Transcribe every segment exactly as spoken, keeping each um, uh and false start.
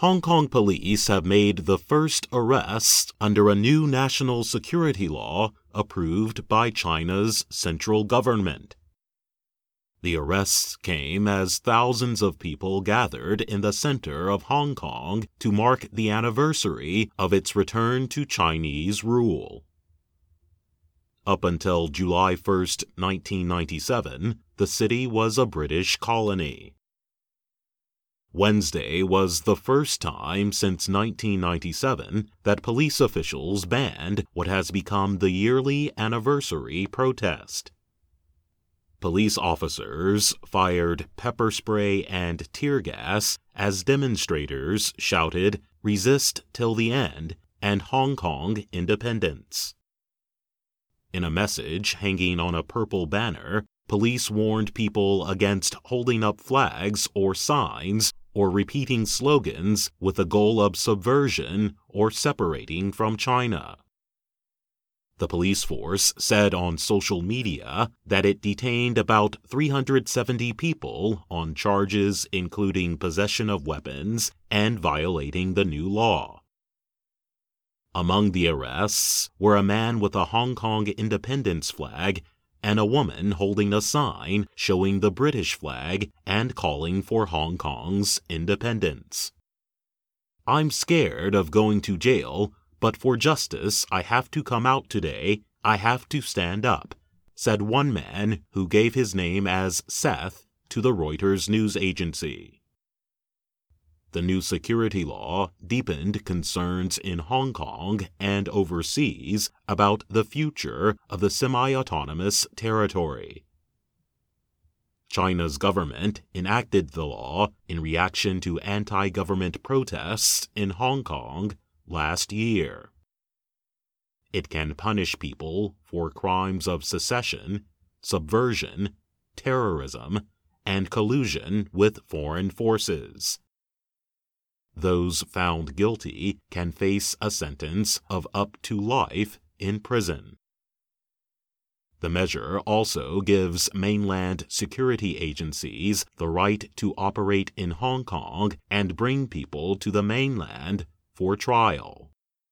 Hong Kong police have made the first arrests under a new national security law approved by China's central government. The arrests came as thousands of people gathered in the center of Hong Kong to mark the anniversary of its return to Chinese rule. Up until July first, nineteen ninety-seven, the city was a British colony. Wednesday was the first time since nineteen ninety-seven that police officials banned what has become the yearly anniversary protest. Police officers fired pepper spray and tear gas as demonstrators shouted, "Resist till the end" and "Hong Kong independence." In a message hanging on a purple banner, police warned people against holding up flags or signs or repeating slogans with the goal of subversion or separating from China. The police force said on social media that it detained about three hundred seventy people on charges including possession of weapons and violating the new law. Among the arrests were a man with a Hong Kong independence flag and a woman holding a sign showing the British flag and calling for Hong Kong's independence. "I'm scared of going to jail, but for justice I have to come out today. I have to stand up," said one man who gave his name as Seth to the Reuters news agency. The new security law deepened concerns in Hong Kong and overseas about the future of the semi-autonomous territory. China's government enacted the law in reaction to anti-government protests in Hong Kong last year. It can punish people for crimes of secession, subversion, terrorism, and collusion with foreign forces. Those found guilty can face a sentence of up to life in prison. The measure also gives mainland security agencies the right to operate in Hong Kong and bring people to the mainland for trial.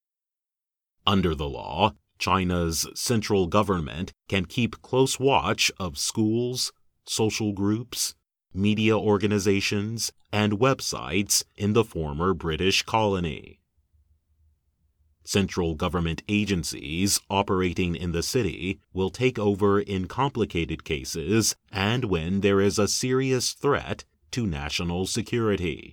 Under the law, China's central government can keep close watch of schools, social groups, media organizations, and websites in the former British colony. Central government agencies operating in the city will take over in complicated cases and when there is a serious threat to national security.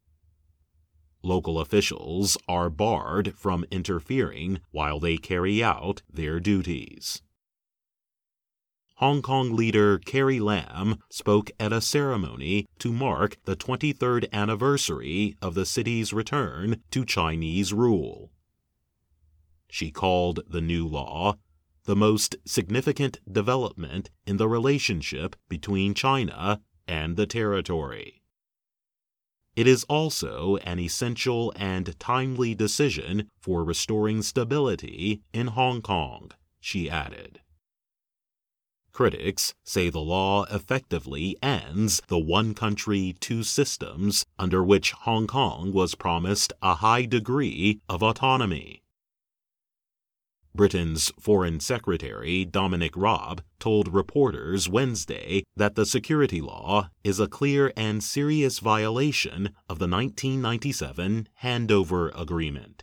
Local officials are barred from interfering while they carry out their duties. Hong Kong leader Carrie Lam spoke at a ceremony to mark the twenty-third anniversary of the city's return to Chinese rule. She called the new law the most significant development in the relationship between China and the territory. It is also an essential and timely decision for restoring stability in Hong Kong, she added. Critics say the law effectively ends the one country, two systems under which Hong Kong was promised a high degree of autonomy. Britain's Foreign Secretary Dominic Raab told reporters Wednesday that the security law is a clear and serious violation of the nineteen ninety-seven Handover Agreement.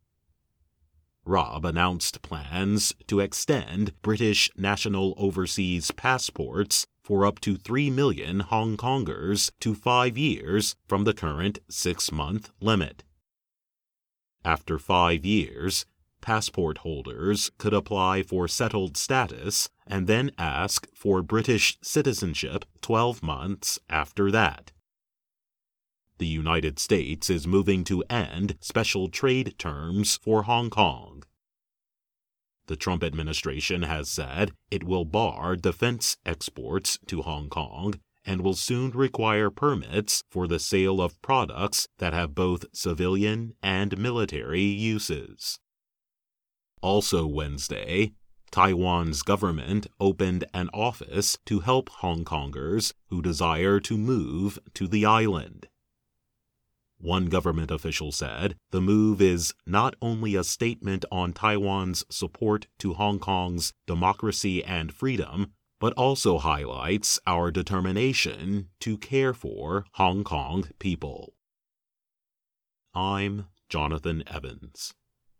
Raab announced plans to extend British national overseas passports for up to three million Hong Kongers to five years from the current six-month limit. After five years, passport holders could apply for settled status and then ask for British citizenship twelve months after that. The United States is moving to end special trade terms for Hong Kong. The Trump administration has said it will bar defense exports to Hong Kong and will soon require permits for the sale of products that have both civilian and military uses. Also Wednesday, Taiwan's government opened an office to help Hong Kongers who desire to move to the island. One government official said the move is not only a statement on Taiwan's support to Hong Kong's democracy and freedom, but also highlights our determination to care for Hong Kong people. I'm Jonathan Evans.